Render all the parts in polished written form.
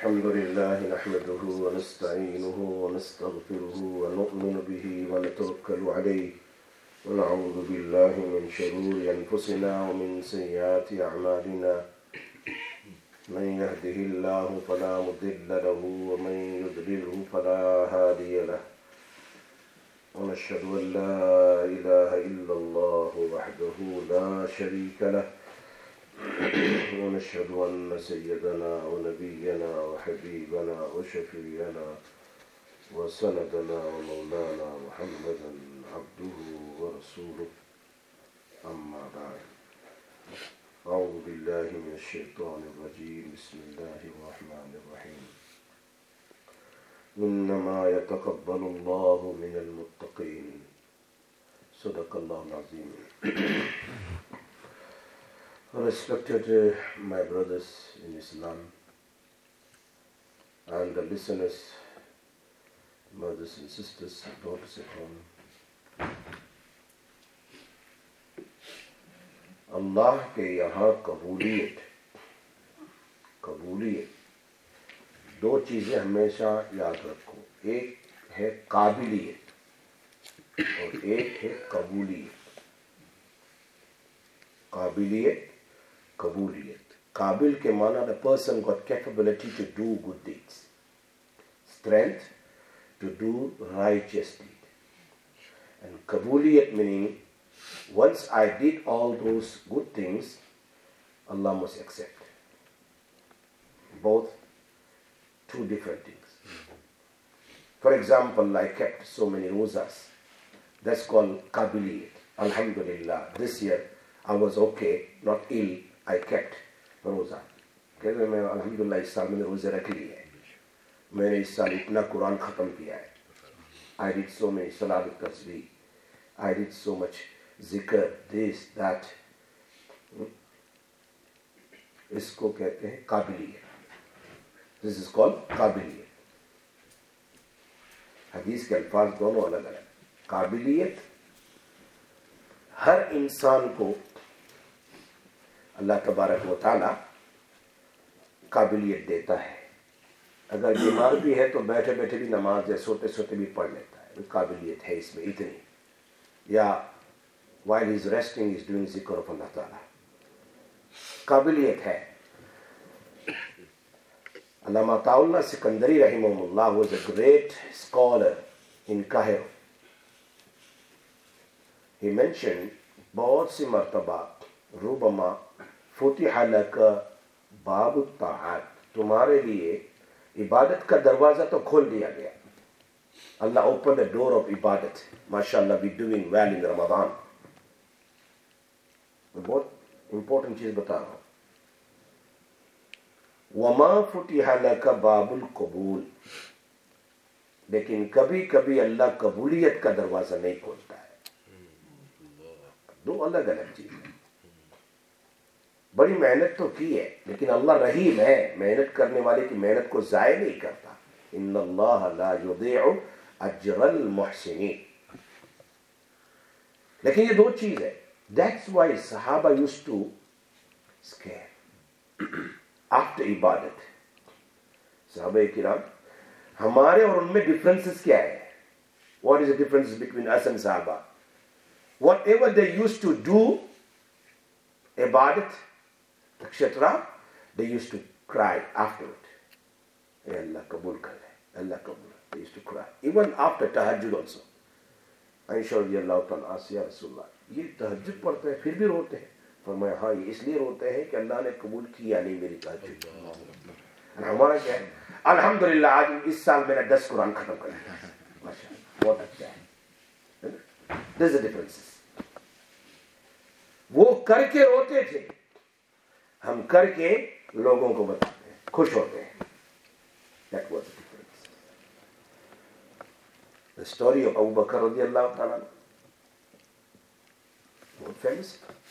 الحمد لله نحمده ونستعينه ونستغفره ونؤمن به ونتوكل عليه ونعوذ بالله من شرور أنفسنا ومن سيئات أعمالنا من يهده الله فلا مضل له ومن يضلله فلا هادي له ونشهد أن لا إله إلا الله وحده لا شريك له ونشهد أن سيدنا ونبينا وحبيبنا وشفيعنا وسندنا ومولانا محمدا عبده ورسوله أما بعد أعوذ بالله من الشيطان الرجيم بسم الله الرحمن الرحيم إنما يتقبل الله من المتقين صدق الله العظيم. Respected my brothers in Islam and the listeners, mothers and sisters, daughters at home, اللہ کے یہاں قبولیت دو چیزیں ہمیشہ یاد رکھو. ایک ہے قابلیت اور ایک ہے قبولیت. قبولیت قابل کے معنی the person got capability to do good deeds, strength to do righteous deed. And قبولیت meaning once I did all those good things, Allah must accept. Both two different things. For example, I kept so many rozas. That's called qabiliyat. Alhamdulillah, this year I was okay, not ill. I kept roza. کہتے میں الحمدللہ اس سال میں نے روزے رکھ لیے ہیں. میں نے اس سال اتنا قرآن ختم کیا ہے. I did so many salat tasbih. I did so much ذکر, this, that. اس کو کہتے ہیں قابلیت. This is called قابلیت. حدیث کے الفاظ دونوں الگ الگ. قابلیت ہر انسان کو اللہ تبارک و تعالی قابلیت دیتا ہے. اگر بیمار بھی ہے تو بیٹھے بیٹھے بھی نماز یا سوتے سوتے بھی پڑھ لیتا ہے. قابلیت ہے اس میں اتنی. یا while he is resting he is doing zikr of Allah Ta'ala. قابلیت ہے. علامہ عطاء اللہ سکندری رحمہ اللہ was a great scholar in Cairo. He mentioned بہت سی مرتبہ ربما فتح لک باب الطاعات, تمہارے لیے عبادت کا دروازہ تو کھول دیا گیا. اللہ opened the door of عبادت. ماشاءاللہ we doing well in Ramadan. میں بہت امپورٹنٹ چیز بتا رہا ہوں. وما فتح لک باب القبول, لیکن کبھی کبھی اللہ قبولیت کا دروازہ نہیں کھولتا ہے. دو الگ الگ چیز ہیں. بڑی محنت تو کی ہے لیکن اللہ رحیم ہے, محنت کرنے والے کی محنت کو ضائع نہیں کرتا. ان اللہ لا یضیع اجر المحسنین. لیکن یہ دو چیز ہے. That's why صحابہ used to scare after عبادت. صحابہ کرام ہمارے اور ان میں ڈفرنسز کیا ہے؟ What is the difference between us and صحابہ? Whatever they used to do عبادت etc., they used to cry afterward. اے اللہ قبول کر لے, اللہ قبول. They used to cry even after tahajjud also. عائشہ رضی اللہ تعالیٰ عنہا یا رسول اللہ یہ تہجد پڑھتے ہیں پھر بھی روتے ہیں. فرمایا ہاں یہ اس لیے روتے ہیں کہ اللہ نے قبول کیا نہیں میری تہجد. ہمارا کیا ہے؟ الحمدللہ آج اس سال میں نے 10 قرآن ختم کر دیا. ماشاءاللہ بہت اچھا ہے. There's a difference. وہ کر کے روتے تھے, ہم کر کے لوگوں کو بتاتے ہیں, خوش ہوتے ہیں. That was the difference. The story of Abu Bakr رضی اللہ تعالیٰ عنہ, بہت famous.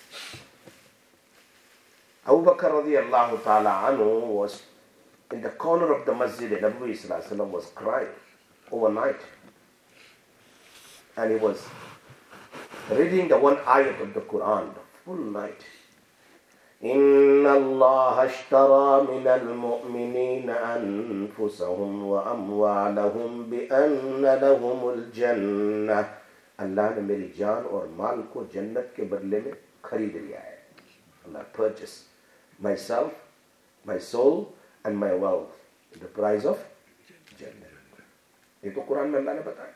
Abu Bakr رضی اللہ تعالیٰ عنہ was in the corner of the masjid and Nabi sallallahu alaihi wasallam was crying overnight. And he was reading the one ayat of the Quran the full night. ان اللہ اشترى من المؤمنین انفسهم واموالهم بان لهم الجنہ، اللہ نے میری جان اور مال کو جنت کے بدلے میں خرید لیا ہے. اللہ purchase myself, my soul and my wealth, the price of جنت. یہ تو قرآن میں اللہ نے بتایا.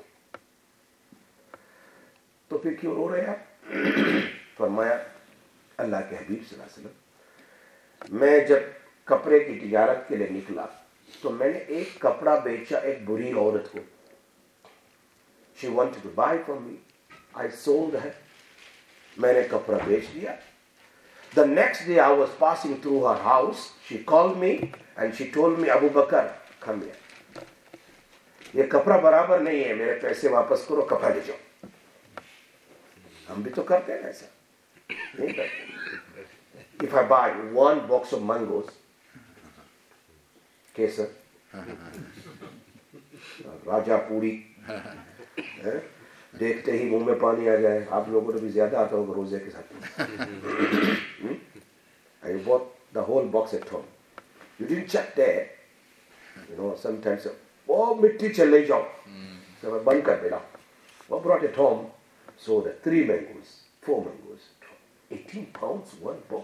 تو پھر کیوں رو رہے آپ؟ فرمایا اللہ کے حبیب صلی اللہ علیہ وسلم، میں جب کپڑے کی تجارت کے لیے نکلا تو میں نے ایک کپڑا بیچا ایک بری عورت کو. She wanted to buy from me. I sold her. میں نے کپڑا بیچ دیا. The next day I was passing through her house. She called me and she told me, Abu Bakr, come here. یہ کپڑا برابر نہیں ہے، میرے پیسے واپس کرو، کپڑا لے جاؤ. ہم بھی تو کرتے ہیں ایسا نہیں کرتے. If I buy one box of mangoes, کیسر، راجا پوری، دیکھتے ہی منہ میں پانی آ جائے. آپ لوگوں کو بھی زیادہ آتا ہوگا روزے کے ساتھ. I bought the whole box at home. You didn't check there. You know, sometimes, oh, مٹی چلے جاؤ. So I بند کر دینا. I brought it home. So the 3 mangoes, 4 mangoes, 18 pounds, one box.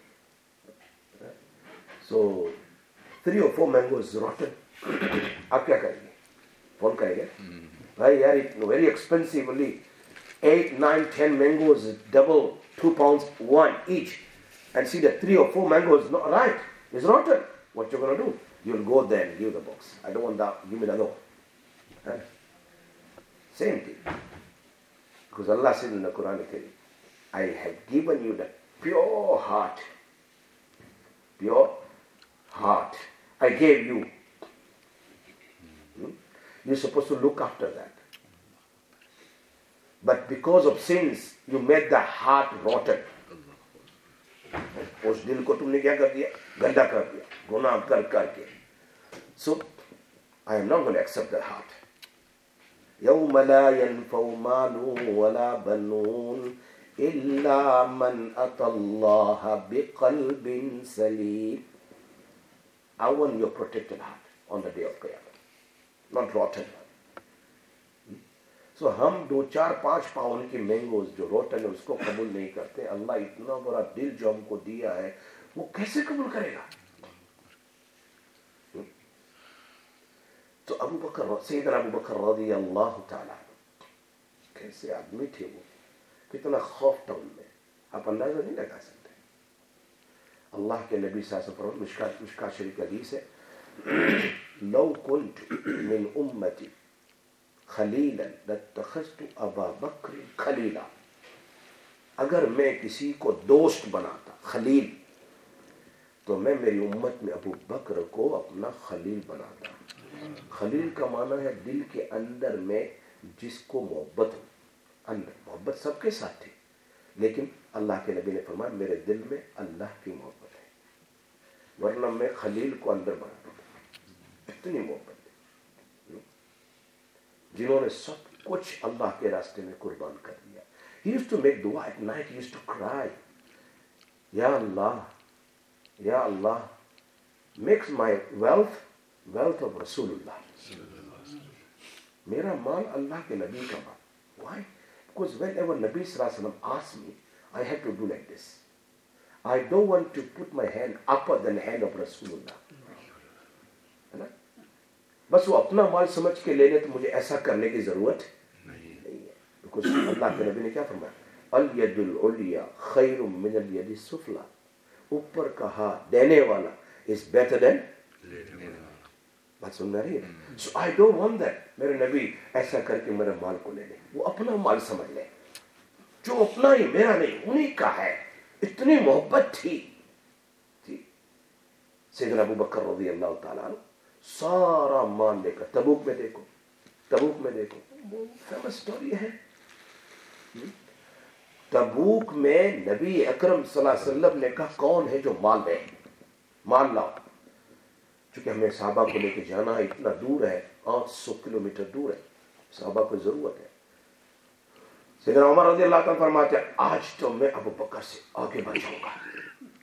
So 3 or 4 mangoes rotten. آپ کیا کریں گے؟ Phone کریں گے بھائی یار very expensively 8, 9, 10 mangoes, double 2 pounds one each, and see that 3 or 4 mangoes not right, it's rotten. What you're gonna do? You'll go there and give the box. I don't want that. Give me another one. Same thing. Because Allah said in the Quran, I have given you the pure heart. Pure heart. I gave you. You're supposed to look after that. But because of sins, you made the heart rotten. اس دل کو تم نے کیا کر دیا؟ گندا کر دیا، گناہ کر کر کے. So, I am not going to accept that heart. يوم لا ينفع مال ولا بنون إلا من أتى الله بقلب سليم. I want your protected heart on the day of Qiyamah, not rotten. So ہم 2-4-5 پاؤنڈ کی مینگوز جو روٹن ہے اس کو قبول نہیں کرتے. اللہ اتنا بڑا دل جو ہم کو دیا ہے وہ کیسے قبول کرے گا؟ تو ابو بکر، سیدنا ابو بکر رضی اللہ تعالیٰ کیسے آدمی تھے وہ، کتنا خوف تھا ان میں، آپ اندازہ نہیں لگا سکتے. اللہ کے نبی صلی اللہ علیہ وسلم، مشکات شریف حدیث ہے، لو کنت من امتی خلیلا لاتخذت ابا بکر خلیلا. اگر میں کسی کو دوست بناتا، خلیل، تو میں میری امت میں ابو بکر کو اپنا خلیل بناتا. خلیل کا معنی ہے دل کے اندر میں جس کو محبت ہو. اندر محبت سب کے ساتھ تھی، لیکن اللہ کے نبی نے فرمایا میرے دل میں اللہ کی محبت ہے، ورنہ میں خلیل کو اندر بناتا ہوں. اتنی محبت ہے جنہوں نے سب کچھ اللہ کے راستے میں قربان کر دیا. He used to make dua at night. He used to cry, Ya Allah, Ya Allah, makes my wealth of Rasulullah. میرا مال اللہ کے نبی کا مال. Why? Because whenever Nabi Sallallahu Alaihi Wasallam asks me, I have to do like this. I don't want to put my hand upper than the hand of Rasulullah. ہے نا؟ بس وہ اپنا مال سمجھ کے لے لے تو مجھے ایسا کرنے کی ضرورت نہیں ہے. Because اللہ کے نبی نے کیا فرمایا؟ الید العلیٰ خیر من الید السفلیٰ. اوپر کا ہاتھ دینے والا is better than لینے والا. بات سن رہی ہے؟ So I don't want that. میرے نبی ایسا کر کے میرے مال کو لے لے، وہ اپنا مال سمجھ لے، جو اپنا ہی میرا نہیں انہی کا ہے. اتنی محبت تھی. سیدنا ابو بکر رضی اللہ تعالیٰ عنہ سارا مال لے کر تبوک میں دیکھو فیمس سٹوری ہے. تبوک میں نبی اکرم صلی اللہ علیہ وسلم نے کہا کون ہے جو مال لے، مال لاؤ. چونکہ ہمیں صحابہ کو لے کے جانا ہے، اتنا دور ہے، 800 کلومیٹر دور ہے، صحابہ کو ضرورت ہے. سیدنا عمر رضی اللہ تعالیٰ فرماتے ہیں آج تو میں ابو بکر سے آگے بڑھ جاؤں گا.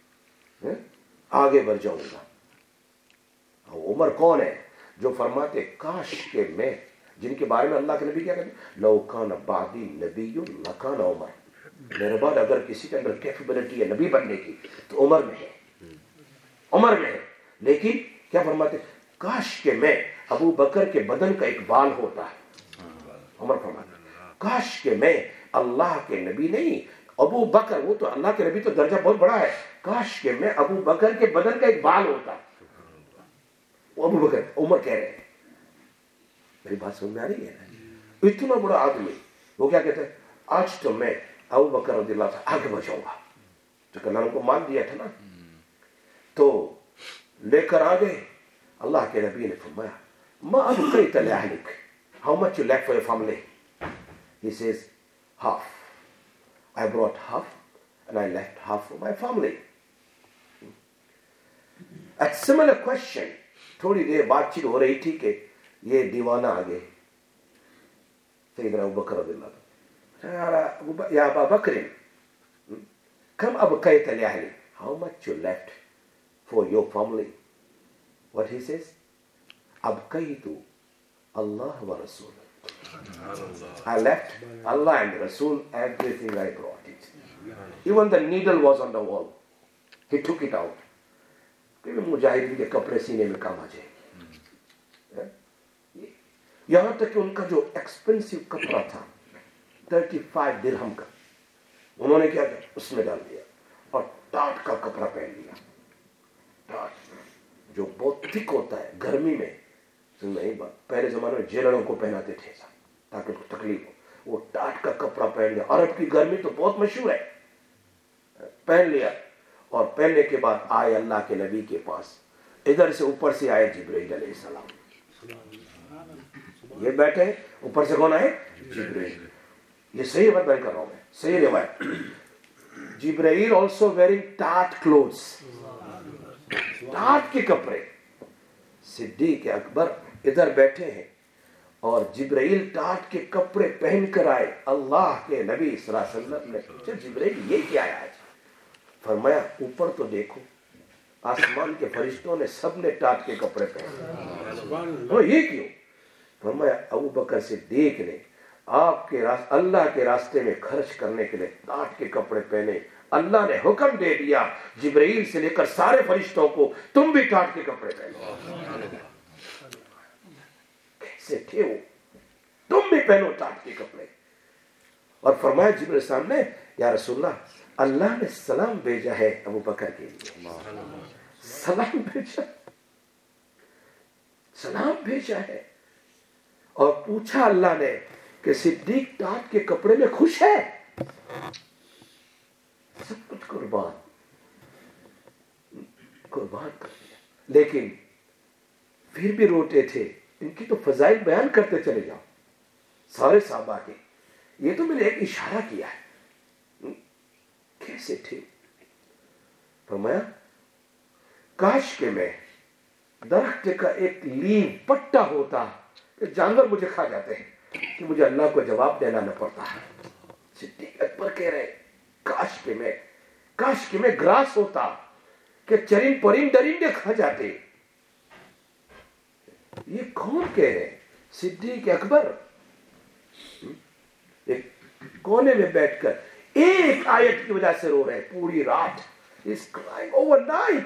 آگے بڑھ جاؤں گا. عمر کون ہے جو فرماتے کاش کہ میں، جن کے بارے میں اللہ کے نبی کیا کہتے ہیں، لو کان بعدی نبی لکان عمر، میرے بعد اگر کسی کے اندر کیپیبلٹی ہے نبی بننے کی تو عمر میں ہے، عمر میں ہے. لیکن کیا فرماتے، کاش کہ میں ابو بکر کے بدن کا ایک بال ہوتا ہے. عمر فرماتے کاش کہ میں اللہ کے نبی نہیں، ابو بکر، وہ تو اللہ کے نبی تو درجہ بہت بڑا ہے، کاش کہ میں ابو بکر کے بدن کا ایک بال ہوتا. وہ ابو بکر، عمر کہہ رہے ہیں. میری بات سمجھ میں آ رہی ہے؟ اتنا بڑا آدمی وہ کیا کہتے ہیں، آج تو میں ابو بکر رضی اللہ عنہ آگے بچاؤں گا. جو کہ اللہ نے کو مان دیا تھا نا، تو لے کر آ گئے. اللہ کے نبی نے فرمایا ما ابقیت لأہلک، how much you left for your family? He says half. I brought half and I left half for my family. A similar question. تھوڑی دیر بات چیت ہو رہی تھی کہ یہ دیوانہ آگے سیدنا ابو بکر رضی اللہ عنہ، یا ابا بکر کم ابقیت لأہلک، how much you left for your family? What he says? ابقیت اللہ و رسول. I left Allah and Rasul, everything I brought it. Even the needle was on the wall. He took it out. کہ مجاہدین کے کپڑے سینے میں کام آ جائے. یہاں تک کہ ان کا جو ایکسپینسو کپڑا تھا 35 درہم کا، انہوں نے کیا کیا، اس میں ڈال دیا اور ٹاٹ کا کپڑا پہن لیا. ٹاٹ جو بہت تھک ہوتا ہے گرمی میں، نہیں بات پہلے زمانے میں جیلروں کو پہناتے تھے تاکہ ان کو تکلیف ہو، وہ ٹاٹ کا کپڑا پہن لیا. عرب کی گرمی تو بہت مشہور ہے. پہن لیا اور پہننے کے بعد آئے اللہ کے نبی کے پاس. ادھر سے اوپر سے آئے جبرائیل علیہ السلام. یہ بیٹھے، اوپر سے کون آئے؟ جبرائیل. یہ صحیح روایت بیان کر رہا ہوں میں، صحیح روایت. جبرائیل آلسو ویئرنگ ٹاٹ کلوتھس، ٹاٹ کے کپڑے. صدیق اکبر ادھر بیٹھے ہیں اور جبرائیل ٹاٹ کے کپڑے پہن کر آئے. اللہ کے نبی صلی اللہ علیہ وسلم نے پوچھا جبرائیل یہ کیا ہے آج؟ فرمایا اوپر تو دیکھو، آسمان کے فرشتوں نے سب نے ٹاٹ کے کپڑے پہنے. یہ کیوں؟ فرمایا ابو بکر صدیق نے آپ کے اللہ کے راستے میں خرچ کرنے کے لیے ٹاٹ کے کپڑے پہنے. اللہ نے حکم دے دیا جبرائیل سے لے کر سارے فرشتوں کو، تم بھی ٹاٹ کے کپڑے پہنو. کیسے تھے وہ؟ تم بھی پہنو ٹاٹ کے کپڑے. اور فرمایا جبرائیل السلام نے یا رسول اللہ نے سلام بھیجا ہے ابو بکر کے لیے. سلام بھیجا، سلام بھیجا ہے. اور پوچھا اللہ نے کہ صدیق ٹاٹ کے کپڑے میں خوش ہے؟ سب کچھ قربان کر دیا. لیکن پھر بھی روتے تھے. ان کی تو فضائل بیان کرتے چلے جاؤ سارے صحابہ کے. یہ تو میں نے ایک اشارہ کیا ہے. کیسے تھے؟ فرمایا کاش کہ میں درخت کا ایک لیو پٹا ہوتا کہ جانور مجھے کھا جاتے ہیں کہ مجھے اللہ کو جواب دینا نہ پڑتا ہے. صدیق اکبر کہہ رہے کاش کہ میں گراس ہوتا کہ چرند پرند درندے کھا جاتے. یہ کون کہہ رہے؟ صدیق اکبر ایک کونے میں بیٹھ کر ایک آیت کی وجہ سے رو رہے پوری رات. He's crying overnight.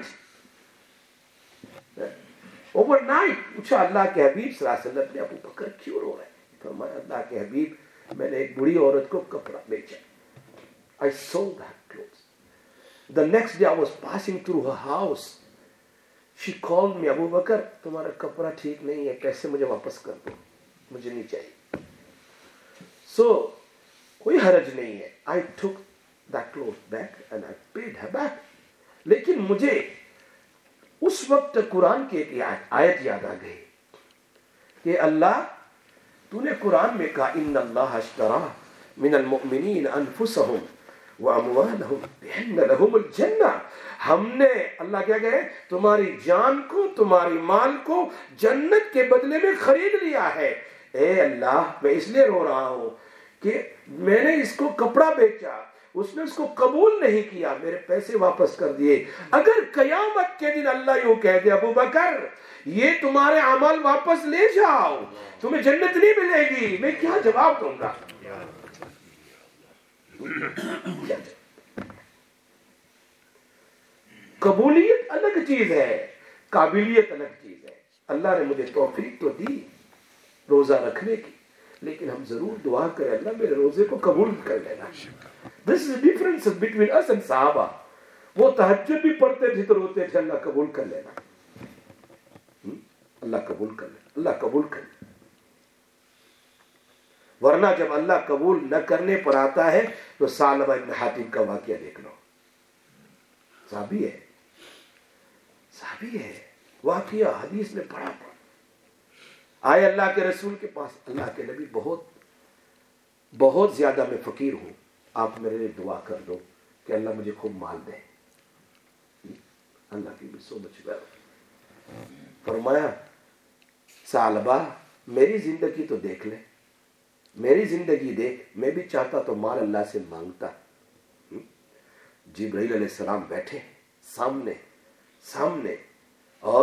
پوچھا اللہ کے حبیب صلی اللہ علیہ وسلم نے ابو بکر کیوں رو رہے؟ فرمایا اللہ کے حبیب میں نے ایک بڑی عورت کو کپڑا بیچا. I sold that clothes. The next day I was passing through her house. She called me, ابو بکر تمہارا کپڑا ٹھیک نہیں ہے، پیسے مجھے واپس کر دو، مجھے نہیں چاہیے. So کوئی حرج نہیں ہے. I took that clothes back and I paid her back. لیکن مجھے اس وقت قرآن کی ایک آیت یاد آ گئی کہ اللہ تو نے قرآن میں کہا ان اللہ اشترى من المؤمنین انفسهم واموالهم بان لهم الجنہ. ہم نے اللہ کیا کہے تمہاری جان کو تمہاری مال کو جنت کے بدلے میں خرید لیا ہے. اے اللہ میں اس لیے رو رہا ہوں کہ میں نے اس کو کپڑا بیچا، اس نے اس کو قبول نہیں کیا, میرے پیسے واپس کر دیے. اگر قیامت کے دن اللہ یوں کہہ دے ابو بکر یہ تمہارے اعمال واپس لے جاؤ, تمہیں جنت نہیں ملے گی, میں کیا جواب دوں گا؟ قبولیت الگ چیز ہے, قابلیت الگ چیز ہے. اللہ نے مجھے توفیق تو دی روزہ رکھنے کی, لیکن ہم ضرور دعا کریں اللہ میرے روزے کو قبول کر لینا. This is the difference between us and صحابہ. وہ تہجد بھی پڑھتے تھے تو روتے تھے اللہ قبول کر لینا, اللہ قبول کر لینا, اللہ قبول کر لینا. ورنہ جب اللہ قبول نہ کرنے پر آتا ہے تو ثعلبہ ابن حاتم کا واقعہ دیکھ لو. صحابی ہے, صحابی ہے, واقعہ حدیث میں پڑھا تھا. آئے اللہ کے رسول کے پاس, اللہ کے نبی بہت زیادہ میں فقیر ہوں, آپ میرے لیے دعا کر دو کہ اللہ مجھے خوب مال دے. اللہ کی بھی سو مچ ویل. فرمایا ثعلبہ میری زندگی تو دیکھ لے, میری زندگی دیکھ, میں بھی چاہتا تو مال اللہ سے مانگتا. جبرائیل علیہ السلام بیٹھے سامنے اور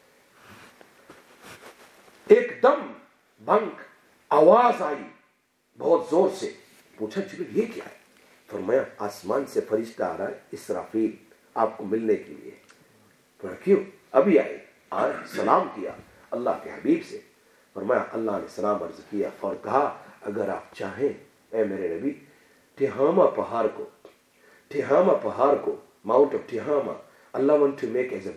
ایک دم بھنک آواز آئی بہت زور سے. پوچھا جبرائیل یہ کیا ہے؟ فرمایا آسمان سے فرشتہ آ رہا ہے اسرافیل آپ کو ملنے کے لیے. کیوں؟ ابھی آئے سلام کیا اللہ کے حبیب سے. فرمایا اللہ نے سلام عرض کیا اور کہا اگر آپ چاہیں اے میرے نبی تہامہ پہاڑ کو ماؤنٹ آف تہامہ اللہ want to make as a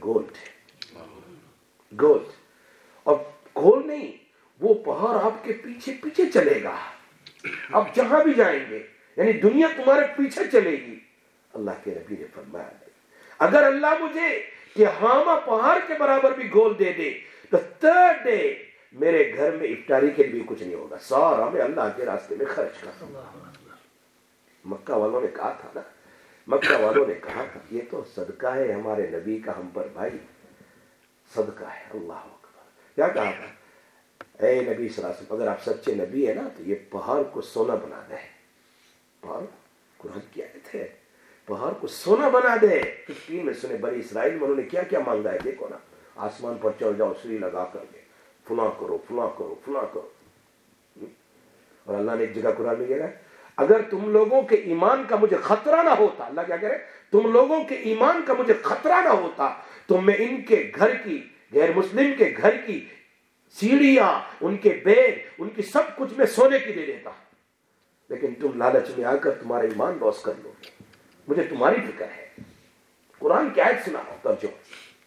gold. اب گولڈ نہیں, وہ پہاڑ آپ کے پیچھے چلے گا, آپ جہاں بھی جائیں گے یعنی دنیا تمہارے پیچھے چلے گی. اللہ کے نبی نے فرمایا اگر اللہ مجھے تہامہ پہاڑ کے برابر بھی گولڈ دے دے تو تھرڈ ڈے میرے گھر میں افطاری کے لیے کچھ نہیں ہوگا, سارا میں اللہ کے راستے میں خرچ کروں. مکہ والوں نے کہا تھا نا, مکہ والوں نے کہا تھا یہ تو صدقہ ہے ہمارے نبی کا ہم پر بھائی, صدقہ ہے. اللہ اکبر. کیا کہا تھا؟ اے نبی صلی اللہ علیہ وسلم اگر آپ سچے نبی ہیں نا تو یہ پہاڑ کو سونا بنا دے. پہاڑ قرآن کی آیت ہے, پہاڑ کو سونا بنا دے. 15 میں سنے بنی اسرائیل میں انہوں نے کیا کیا مانگا ہے دیکھو نا, آسمان پر چڑھ جاؤ سری لگا کر کے فلاں کرو. اور اللہ نے ایک جگہ قرآن میں کہہ رہا ہے اگر تم لوگوں کے ایمان کا مجھے خطرہ نہ ہوتا, اللہ کیا کہہ رہے تم لوگوں کے ایمان کا مجھے خطرہ نہ ہوتا تو میں ان کے گھر کی, غیر مسلم کے گھر کی سیڑھیاں, ان کے بیگ, ان کی سب کچھ میں سونے کی دے دیتا. لیکن تم لالچ میں آ کر تمہارا ایمان لوس کر لو, مجھے تمہاری فکر ہے. قرآن کی آیت سنا ہو ترجمہ.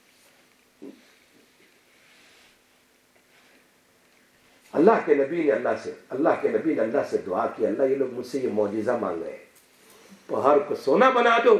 اللہ کے نبی نے اللہ سے دعا کی اللہ یہ لوگ مجھ سے یہ معجزہ مانگ رہے ہیں, پہاڑ کو سونا بنا دو.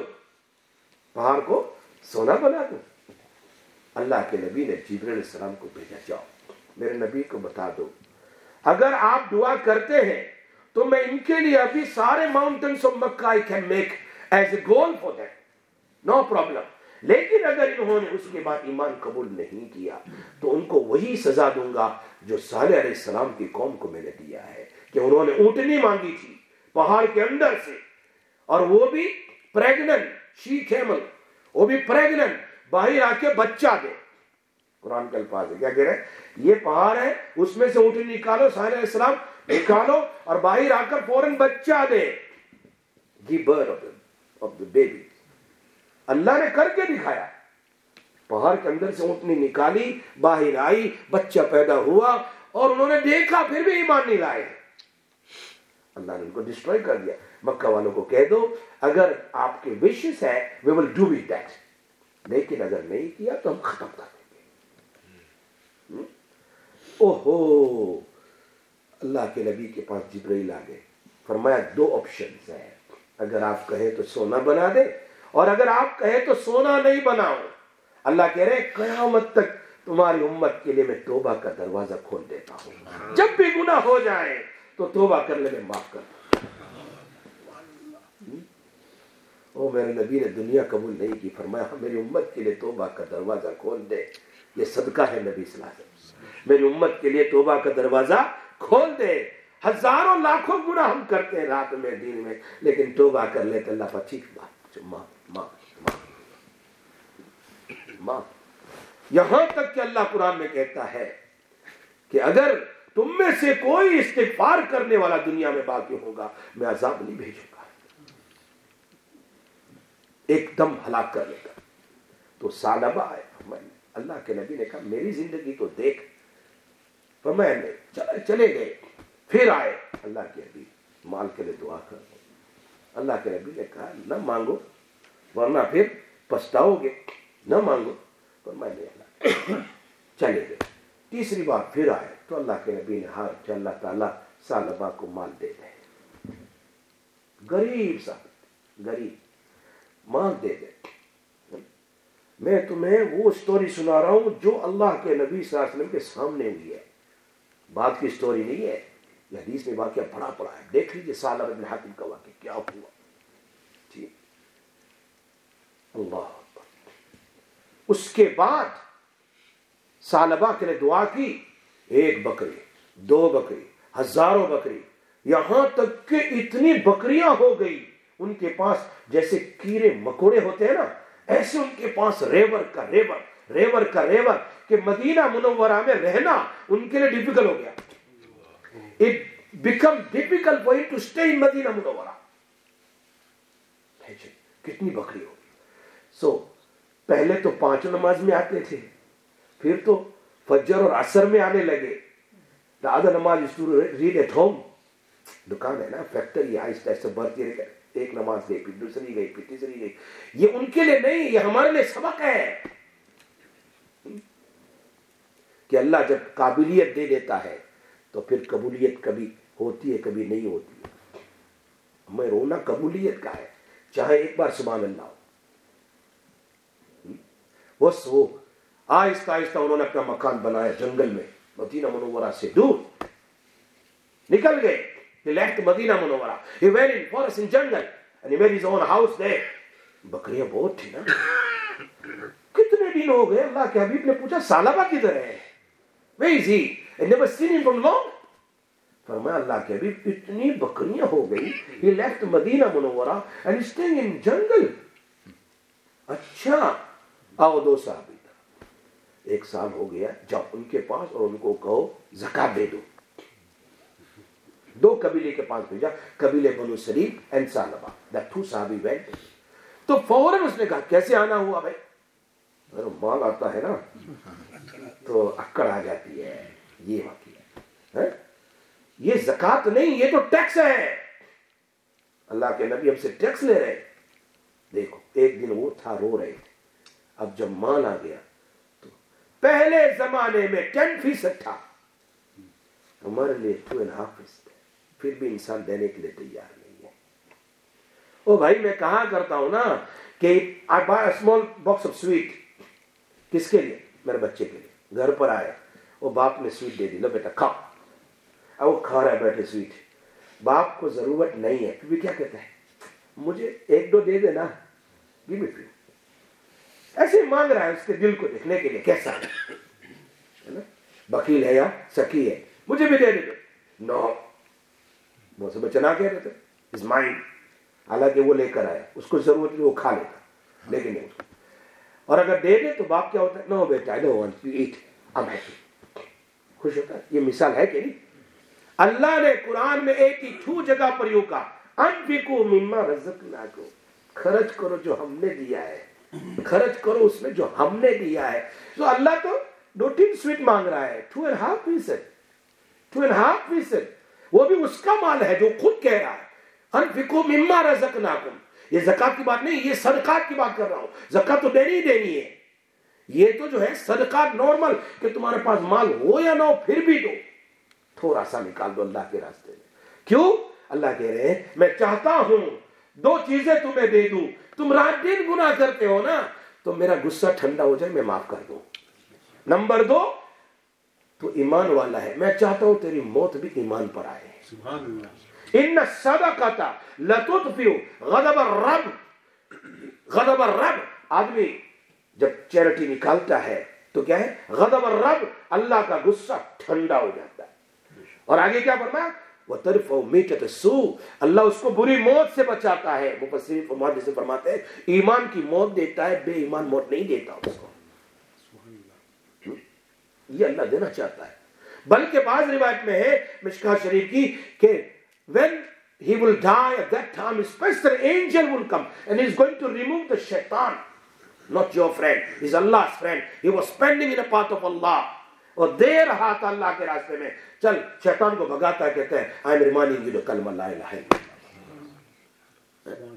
اللہ کے نبی نے جبرائیل علیہ السلام کو بھیجا, جاؤ میرے نبی کو بتا دو اگر آپ دعا کرتے ہیں تو میں ان کے لیے ابھی سارے mountains of Mecca I can make as a goal for them, no problem. لیکن اگر انہوں نے اس کے بعد ایمان قبول نہیں کیا تو ان کو وہی سزا دوں گا جو صالح علیہ السلام کی قوم کو میں نے دیا ہے کہ انہوں نے اونٹنی مانگی تھی پہاڑ کے اندر سے, اور وہ بھی پریگننٹ, شی کیمل, وہ بھی پریگننٹ, باہر آ کے بچہ دے. قرآن کے الفاظ ہے, کیا کہہ رہے ہیں یہ پہاڑ ہے اس میں سے اونٹنی نکالو, صالح علیہ السلام نکالو اور باہر آ کر فوراً بچہ دے. Give birth of the baby. اللہ نے کر کے دکھایا, پہاڑ کے اندر سے اونٹنی نکالی, باہر آئی, بچہ پیدا ہوا, اور انہوں نے دیکھا پھر بھی ایمان نہیں لائے. اللہ نے ان کو ڈسٹروائے کر دیا. مکہ والوں کو کہہ دو اگر آپ کے وشز ہے we will do it that, لیکن اگر نہیں کیا تو ہم ختم کر دیں گے. اوہو, اللہ کے نبی کے پاس جبرائیل آ گئے. فرمایا 2 آپشنز ہیں, اگر آپ کہیں تو سونا بنا دے اور اگر آپ کہیں تو سونا نہیں بناؤ. اللہ کہہ رہے قیامت تک تمہاری امت کے لیے میں توبہ کا دروازہ کھول دیتا ہوں, جب بھی گناہ ہو جائے تو توبہ کر لے, میں معاف کر دوں. او میرے نبی نے دنیا قبول نہیں کی, فرمایا میری امت کے لیے توبہ کا دروازہ کھول دے. یہ صدقہ ہے نبی صلی اللہ علیہ وسلم, میری امت کے لیے توبہ کا دروازہ کھول دے. ہزاروں لاکھوں گناہ ہم کرتے ہیں رات میں دن میں، لیکن توبہ کر لیتے اللہ پر ٹھیک بات ماں ماں ماں. یہاں تک کہ اللہ قرآن میں کہتا ہے کہ اگر تم میں سے کوئی استغفار کرنے والا دنیا میں باقی ہوگا میں عذاب نہیں بھیجوں گا، ایک دم ہلاک کر لے گا. تو ثعلبہ آیا، اللہ کے نبی نے کہا میری زندگی تو دیکھ، فرمایا چلے گئے. پھر آئے اللہ کے نبی، مال کے لیے دعا کر. اللہ کے نبی نے کہا نہ مانگو ورنہ پھر پچھتاؤ گے، نہ مانگو. فرمایا نہیں اللہ. چلے گئے. تیسری بار پھر آئے تو اللہ کے نبی نے ہاتھ اٹھا، اللہ تعالیٰ ثعلبہ کو مال دے دے. غریب صاحب، غریب، مال دے دے. میں تمہیں وہ سٹوری سنا رہا ہوں جو اللہ کے نبی صلی اللہ علیہ وسلم کے سامنے ہوئی ہے، بات کی سٹوری نہیں ہے. یہ حدیث میں واقعہ پڑا ہے، دیکھ لیجیے ثعلبہ بن حاتم کا واقعہ کیا ہوا. ٹھیک، اللہ اکبر. اس کے بعد ثعلبہ کے لیے دعا کی، ایک بکری، دو بکری، ہزاروں بکری، یہاں تک کہ اتنی بکریاں ہو گئی ان کے پاس جیسے کیڑے مکوڑے ہوتے ہیں نا، ایسے ان کے پاس ریور کا ریور کہ مدینہ منورہ میں رہنا ان کے لیے ڈیفیکلٹ ہو گیا. It become difficult for him to stay in مدینہ منورہ. کتنی بکری ہو. پہلے تو 5 نماز میں آتے تھے، پھر تو فجر اور عصر میں آنے لگے. The other نماز is to read at home. دکان ہے نا، فیکٹری، آہستہ آہستہ بڑھتی رہے. ایک نماز گئی، پھر دوسری گئی، پھر تیسری گئی. یہ ان کے لیے نہیں، یہ ہمارے لیے سبق ہے کہ اللہ جب قابلیت دے دیتا ہے تو پھر قبولیت کبھی ہوتی ہے کبھی نہیں ہوتی ہے. ہمیں رونا قبولیت کا ہے، چاہے ایک بار سبحان اللہ ہو. بس وہ آہستہ آہستہ انہوں نے اپنا مکان بنایا جنگل میں، مدینہ منورہ سے دور نکل گئے. He left مدینہ منورہ. He went in forest in jungle and he made his own house there. بکریاں بہت تھی نا. کتنے دن ہو گئے؟ اللہ کے حبیب نے پوچھا ثعلبہ کدھر ہے؟ Where is he? I never seen him from long. فرمایا اللہ کے حبیب اتنی بکریاں ہو گئی. He left مدینہ منورہ and he's staying in jungle. اچھا آؤ 2 صحابی، 1 سال ہو گیا، جاؤ ان کے پاس اور ان کو کہو زکات دے دو. 2 قبیلے کے پاس بھیجا، قبیلے بنو سلیم اینڈ ثعلبہ. The 2 صحابی went. تو فوراً اس نے کہا کیسے آنا ہوا بھائی؟ مال آتا ہے نا تو اکڑ آ جاتی ہے. یہ واقعہ ہے، یہ زکات نہیں، یہ تو ٹیکس ہے. اللہ کے نبی ہم سے ٹیکس لے رہے. دیکھو ایک دن وہ تھا، رو رہے تھے. اب جب مال آ گیا تو پہلے زمانے میں 10% تھا، ہمارے لیے 2.5%. پھر بھی انسان دینے کے لیے تیار نہیں ہے. او بھائی میں کہاں کرتا ہوں نا کہ I buy a small box of sweet. کس کے لیے؟ میرے بچے کے لیے. گھر پر آئے، وہ باپ نے سویٹ دے دی، لو بیٹا کھا. اب وہ کھا رہا ہے بیٹھے سویٹ. باپ کو ضرورت نہیں ہے، پھر بھی کیا کہتا ہے مجھے 1-2 دے دینا، give me free. ایسے مانگ رہا ہے اس کے دل کو دیکھنے کے لیے کیسا ہے، بخیل ہے یا سکی ہے. مجھے بھی دے دے. نو، وہ سے بچنا کہہ رہے تھے از مائنڈ. حالانکہ وہ لے کر آیا، اس کو ضرورت نہیں، وہ کھا لیتا، لیکن نہیں اس کو. اور اگر دے دے تو باپ کیا ہوتا ہے؟ نو بیٹا I don't want you eat, I'm happy. خوش ہوتا ہے. یہ مثال ہے کہ نہیں؟ اللہ نے قرآن میں 82 جگہ پر یوں کہا انفقوا مما رزقناکم، خرچ کرو جو ہم نے دیا ہے، خرچ کرو اس میں جو ہم نے دیا ہے. تو اللہ تو 2-3 سویٹ مانگ رہا ہے، 2.5%. 2.5%. وہ بھی اس کا مال ہے جو خود کہہ رہا ہے انفقوا مما رزقناکم. یہ زکات کی بات نہیں، یہ صدقات کی بات کر رہا ہوں. زکات تو دینی ہی دینی ہے. یہ تو جو ہے صدقات نارمل کہ تمہارے پاس مال ہو یا نہ ہو پھر بھی دو، تھوڑا سا نکال دو اللہ کے راستے میں. کیوں؟ اللہ کہہ رہے ہیں میں چاہتا ہوں 2 چیزیں تمہیں دے دوں. تم رات دن گناہ کرتے ہو نا تو میرا غصہ ٹھنڈا ہو جائے، میں معاف کر دوں. نمبر 2 تو ایمان والا ہے، میں چاہتا ہوں تیری موت بھی ایمان پر آئے. سبحان اللہ. ان الصدقۃ لتطفئ غضب الرب. غضب الرب، آدمی جب چیریٹی نکالتا ہے تو کیا ہے؟ غضب الرب، اللہ کا غصہ ٹھنڈا ہو جاتا ہے. اور آگے کیا فرمایا؟ وَتَرْفَعُ مِيتَةَ السُّوءِ، اللہ اس کو بری موت سے بچاتا ہے. مفسرین جسے فرماتے ہیں ایمان کی موت دیتا ہے، بے ایمان موت نہیں دیتا اس کو. یہ اللہ دینا چاہتا ہے. بلکہ بعض روایت میں ہے مشکاہ شریف کی کہ when he will die at that time, a special angel will come and he is going to remove the shaitan. Not your friend, he is Allah's friend. He was spending in a path of Allah. اور دے رہا تھا اللہ کے راستے میں. چل شیطان کو بھگاتا ہے، کہتے ہیں I am reminding you the کلمہ لا الہ الا اللہ.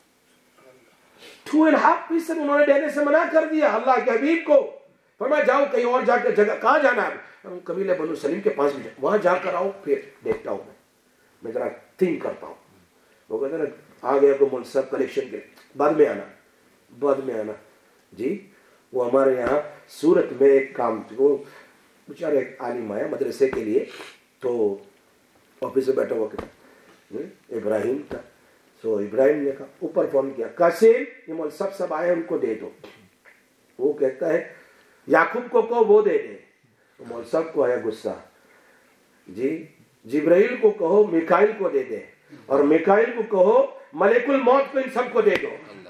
2.5 پیسے انہوں نے دینے سے منع کر دیا اللہ کے حبیب کو. فرمایا جاؤ کہیں اور جا کے جگہ. کہاں جانا ہے؟ ہم قبیلہ بنو سلیم کے پاس بھی وہاں جا کر آؤ، پھر دیکھتا ہوں میں ذرا تھنک کرتا ہوں. وہ کہتے ہیں آ گیا کو منصب کلیکشن کے بعد میں آنا جی. وہ ہمارے یہاں سورت میں ایک کام، وہ بیچارے ایک عالم آیا مدرسے کے لیے، تو آفس میں بیٹھا ہوا کہ ابراہیم تھا. سو ابراہیم نے کہا، اوپر فون کیا، قاسم یہ مول سب آئے ان کو دے دو. وہ کہتا ہے یعقوب کو کہو وہ دے دے. مول صاحب کو آیا غصہ، جی جبرائیل کو کہو میکائیل کو دے دے، اور میکائیل کو کہو ملک الموت کو ان سب کو دے دو.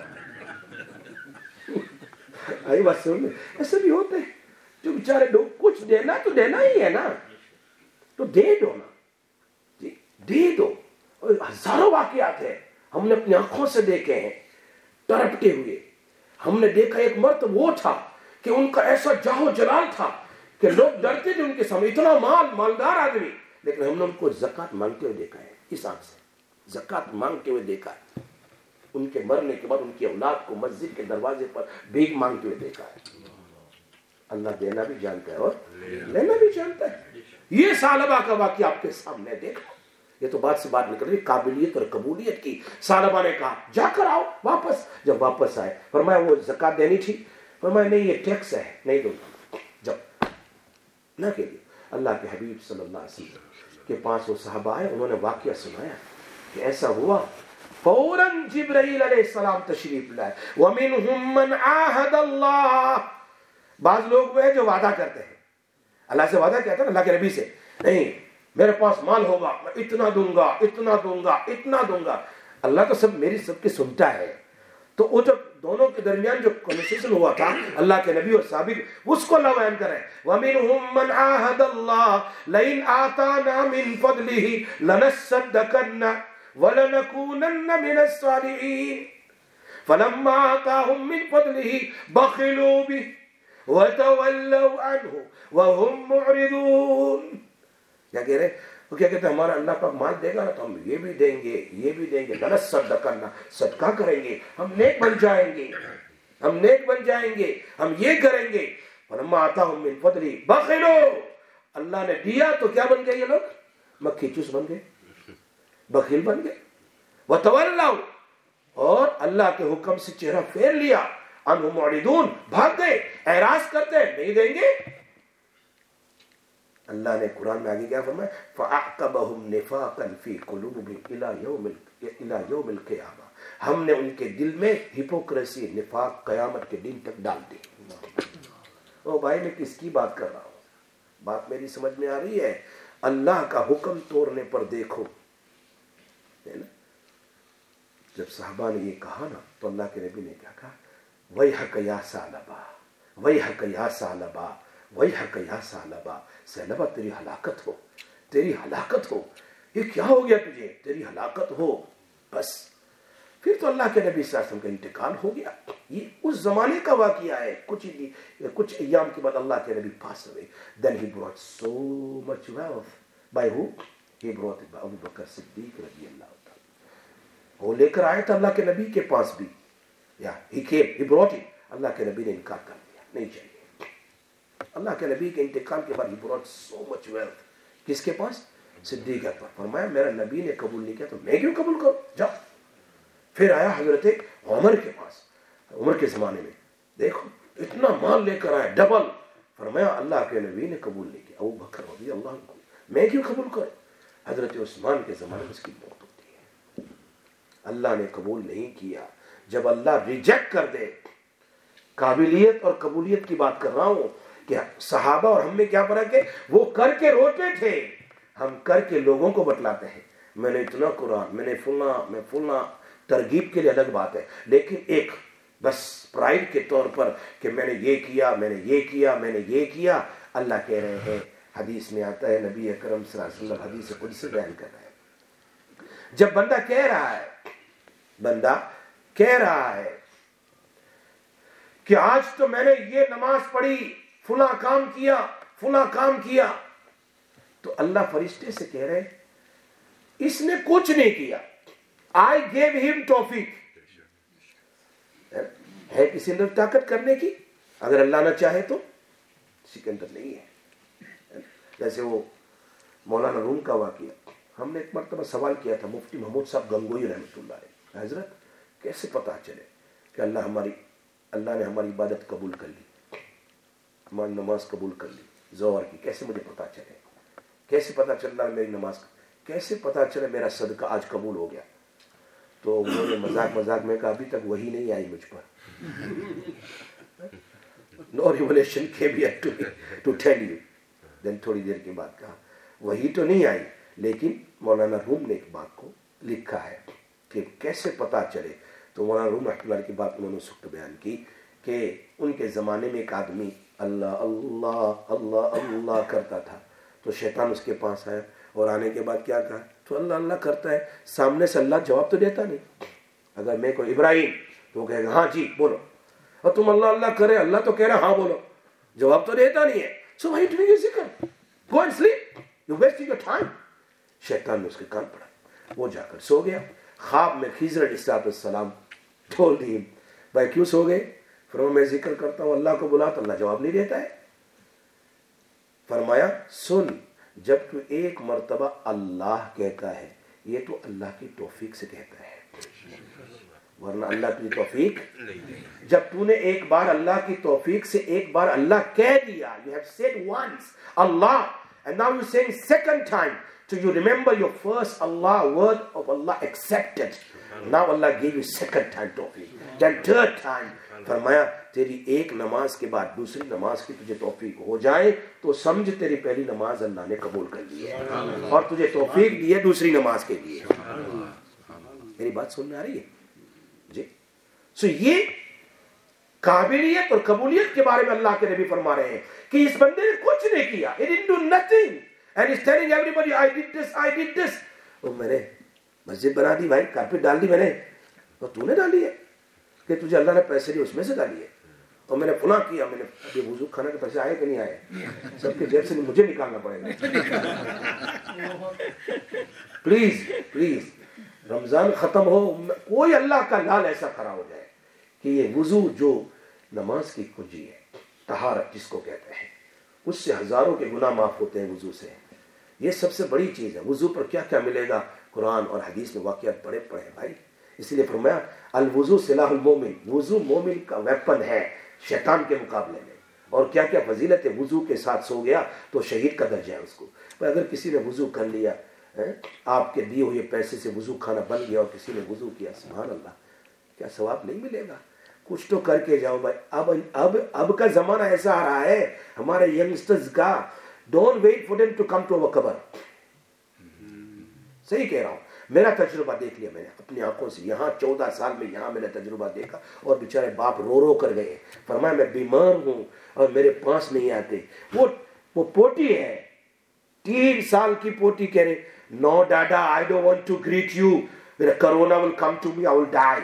آئی بات سن، ایسے بھی ہوتے ہیں جو بیچارے لوگ کچھ دینا تو دینا ہی ہے نا، تو دے دو نا جی، دے دو. ہزاروں واقعات ہیں ہم نے اپنی آنکھوں سے دیکھے ہیں تڑپتے ہوئے. ہم نے دیکھا ایک مرد وہ تھا کہ ان کا ایسا جاہو جلال تھا کہ لوگ ڈرتے تھے ان کے سامنے، اتنا مالدار آدمی، لیکن ہم نے ان کو زکوٰۃ مانگتے ہوئے دیکھا ہے. اس آنکھ سے زکوٰۃ مانگتے ہوئے دیکھا ہے. ان کے مرنے کے بعد ان کی اولاد کو مسجد کے دروازے پر بھیک مانگتے ہوئے دیکھا ہے. اللہ دینا بھی جانتا ہے اور لینا بھی جانتا ہے. یہ ثعلبہ کا واقعہ آپ کے سامنے دیکھا. یہ تو بات سے بات نکل رہی قابلیت اور قبولیت کی. ثعلبہ نے کہا جا کر آؤ واپس. جب واپس آئے فرمایا وہ زکوٰۃ دینی تھی. فرمایا نہیں یہ ٹیکس ہے، نہیں دوں گا. جب نہ کہ اللہ کے حبیب صلی اللہ علیہ وسلم کے پاس وہ صحابہ آئے، انہوں نے واقعہ سنایا کہ ایسا ہوا. فوراً جبرائیل علیہ السلام تشریف لائے. وَمِنْهُمْ مَنْ عَاهَدَ اللَّهِ. بعض لوگ وہ ہیں جو وعدہ کرتے ہیں، اللہ سے وعدہ کہتا ہے اللہ کے نبی سے، نہیں میرے پاس مال ہوگا میں اتنا دوں گا اتنا دوں گا اتنا دوں گا. اللہ تو سب میری سب کی سنتا ہے. تو وہ جب دونوں کے درمیان جو کنورسیشن ہوا تھا اللہ کے نبی اور صحابی، اس کو اللہ بیان کرے. وَمِنْهُمْ مَنْ عَاهَدَ اللَّهِ لَئِنْ آتَانَا مِنْ فَضْلِهِ لَنَصَّدَّقَنَّ وَلَنَكُونَنَّ مِنَ الصَّالِحِينَ فَلَمَّا آتَاهُم مِّن فَضْلِهِ بَخِلُوا بِهِ وَتَوَلَّوْا عَنْهُ وَهُمْ مُعْرِضُونَ. کیا کہہ رہے؟ وہ کیا کہتے ہیں ہمارا اللہ پاک مال دے گا نا تو ہم یہ بھی دیں گے یہ بھی دیں گے، لَنَصَّدَّقَنَّ صدقہ کریں گے، ہم نیک بن جائیں گے، ہم نیک بن جائیں گے، ہم یہ کریں گے. فَلَمَّا آتَاهُم مِّن فَضْلِهِ بَخِلُوا. اللہ نے دیا تو کیا بن گئے یہ لوگ؟ مکھی چوس بن گئے، بخیل بن گئے. وَتَوَلَّوْا، اور اللہ کے حکم سے چہرہ پھیر لیا. عَنْهُ مُعْرِضُونَ، بھاگ گئے، اعراض کرتے نہیں دیں گے. اللہ نے قرآن میں آگے کیا فرمایا؟ فَأَعْقَبَهُمْ نِفَاقًا فِي قُلُوبِهِمْ إِلَى يَوْمِ الْقِيَامَةِ. ہم نے ان کے دل میں ہپوکریسی، نفاق قیامت کے دن تک ڈال دی. او بھائی میں کس کی بات کر رہا ہوں؟ بات میری سمجھ میں آ رہی ہے؟ اللہ کا حکم توڑنے پر دیکھو. جب صحابہ نے یہ کہا نا تو اللہ کے نبی نے کیا کہا؟ وَيْحَكَ يَا ثَعْلَبَةَ وَيْحَكَ يَا ثَعْلَبَةَ وَيْحَكَ يَا ثَعْلَبَةَ. ثعلبہ تیری ہلاکت ہو، تیری ہلاکت ہو. یہ کیا ہو گیا تجھے؟ تیری ہلاکت ہو. بس پھر تو اللہ کے نبی صلی اللہ علیہ وسلم کا انتقال ہو گیا. یہ اس زمانے کا واقعہ ہے. کچھ ایام کے بعد اللہ کے نبی پاس ہوئے. Then he brought so much wealth. By who? He brought it by Abu Bakr Siddiq رضی اللہ تعالیٰ. وہ لے کر آئے تھے اللہ کے نبی کے پاس بھی. He came, he brought it. اللہ کے نبی نے انکار کر دیا، نہیں چاہیے. اللہ کے نبی کے انتقال کے بعد he brought so much wealth. کس کے پاس؟ صدیق کے پاس. فرمایا میرا نبی نے قبول نہیں کیا تو میں کیوں قبول کروں؟ جا. پھر آیا حضرت عمر کے پاس. عمر کے زمانے میں دیکھو اتنا مال لے کر آیا ڈبل. فرمایا اللہ کے نبی نے قبول نہیں کیا. ابو بکر رضی اللہ عنہ میں کیوں قبول کروں؟ حضرت عثمان کے زمانے میں اس کی موت ہوتی ہے. اللہ نے قبول نہیں کیا. جب اللہ ریجیکٹ کر دے، قابلیت اور قبولیت کی بات کر رہا ہوں کہ صحابہ اور ہم میں کیا فرق ہے؟ وہ کر کے روتے تھے، ہم کر کے لوگوں کو بتلاتے ہیں میں نے اتنا قرآن، میں فلاں ترغیب کے لیے الگ بات ہے، لیکن ایک بس پرائڈ کے طور پر کہ میں نے یہ کیا، میں نے یہ کیا، میں نے یہ کیا. اللہ کہہ رہے ہیں، حدیث میں آتا ہے، نبی اکرم صلی اللہ علیہ وسلم حدیث قدسی بیان کر رہے ہیں، جب بندہ کہہ رہا ہے کہ آج تو میں نے یہ نماز پڑھی، فلاں کام کیا، تو اللہ فرشتے سے کہہ رہے اس نے کچھ نہیں کیا، I gave him توفیق. ہے کسی اندر طاقت کرنے کی؟ اگر اللہ نہ چاہے تو کسی کے اندر نہیں ہے. جیسے وہ مولانا روم کا واقعہ، ہم نے ایک مرتبہ سوال کیا تھا مفتی محمود صاحب گنگوئی رحمۃ اللہ علیہ، حضرت کیسے پتا چلے کہ اللہ نے ہماری عبادت قبول کر لی، ہماری نماز قبول کر لی ظہر کی، کیسے مجھے پتا چلے؟ کیسے پتا چل رہا ہے میری نماز، کیسے پتا چلے میرا صدقہ آج قبول ہو گیا؟ تو انہوں نے مذاق میں کہا ابھی تک وہی نہیں آئی مجھ پر. No revelation came yet to tell you. دین تھوڑی دیر کے بعد کہا وہی تو نہیں آئی، لیکن مولانا روم نے ایک بات کو لکھا ہے کہ کیسے پتا چلے. تو مولانا روم رحمۃ اللہ کی بات انہوں نے سخت بیان کی کہ ان کے زمانے میں ایک آدمی اللہ اللہ اللہ اللہ کرتا تھا، تو شیطان اس کے پاس آیا اور آنے کے بعد کیا کہا، تو اللہ اللہ کرتا ہے، سامنے سے اللہ جواب تو دیتا نہیں. اگر میں کوئی ابراہیم تو وہ کہے گا ہاں جی بولو، اور تم اللہ اللہ کرے، اللہ تو کہہ رہا ہاں بولو، جواب تو دیتا نہیں ہے. So why do you zikr? Go and sleep. You're wasting your time. شیطان نے اس کے کان پڑا، وہ جا کر سو گیا. خواب میں خضر علیہ السلام told him بھائی کیوں سو گئے؟ فرمایا میں ذکر کرتا ہوں، اللہ کو بلا تو اللہ جواب نہیں دیتا ہے. فرمایا سن، جب تو ایک مرتبہ اللہ کہتا ہے یہ تو اللہ کی توفیق سے کہتا ہے، ورنہ اللہ کی توفیق. جب تو نے ایک بار اللہ کی توفیق سے ایک بار اللہ کہہ دیا، you have said once Allah and now you're saying second time, so you remember your first Allah word of Allah accepted, now Allah gave you second time توفیق, then third time. فرمایا تیری ایک نماز کے بعد دوسری نماز کی تجھے توفیق ہو جائے تو سمجھ تیری پہلی نماز اللہ نے قبول کر لی ہے اور تجھے توفیق دی ہے دوسری نماز کے لیے. میری بات سن میں آ رہی ہے جی؟ سو یہ قابلیت اور قبولیت کے بارے میں اللہ کے نبی فرما رہے ہیں کہ اس بندے نے کچھ نہیں کیا. He didn't do nothing and he's telling everybody I did this. اور میں نے مسجد بنا دی بھائی، کارپیٹ ڈال دی میں نے، اور تو نے ڈالی ہے کہ تجھے اللہ نے پیسے دیے اس میں سے ڈالی ہے، اور میں نے فلاں کیا، میں نے ابھی وضو خانے کے پیسے آئے کہ نہیں آئے، سب کے جیب سے مجھے نکالنا پڑے گا. پلیز رمضان ختم ہو، کوئی اللہ کا لال ایسا کھڑا ہو جائے کہ یہ وضو جو نماز کی کنجی ہے، طہارت جس کو کہتے ہیں، اس سے ہزاروں کے گناہ معاف ہوتے ہیں وضو سے. یہ سب سے بڑی چیز ہے. وضو پر کیا کیا ملے گا، قرآن اور حدیث میں واقعات بڑے پڑے بھائی. اس لیے فرمایا الوضو سلاح المومن، وضو مومن کا ویپن ہے شیطان کے مقابلے میں. اور کیا کیا فضیلت ہے، وضو کے ساتھ سو گیا تو شہید کا درجہ ہے اس کو. اگر کسی نے وضو کر لیا، آپ کے دیے ہوئے پیسے سے وضو کھانا بن گیا اور کسی نے وضو کیا، سبحان اللہ، کیا ثواب نہیں ملے گا؟ کچھ تو کر کے جاؤ بھائی. اب کا زمانہ ایسا آ رہا ہے ہمارے ینگسٹرز کا، don't wait for them to come to over قبر. صحیح کہہ رہا ہوں، میرا تجربہ دیکھ لیا میں نے اپنی آنکھوں سے. یہاں 14 سال میں یہاں میں نے تجربہ دیکھا، اور بیچارے باپ رو کر گئے. فرمایا میں بیمار ہوں اور میرے پاس نہیں آتے. وہ پوٹی ہے، 3 سال کی پوٹی، کہہ رہے no dada I don't want to greet you, میرا corona will come to me, I will die.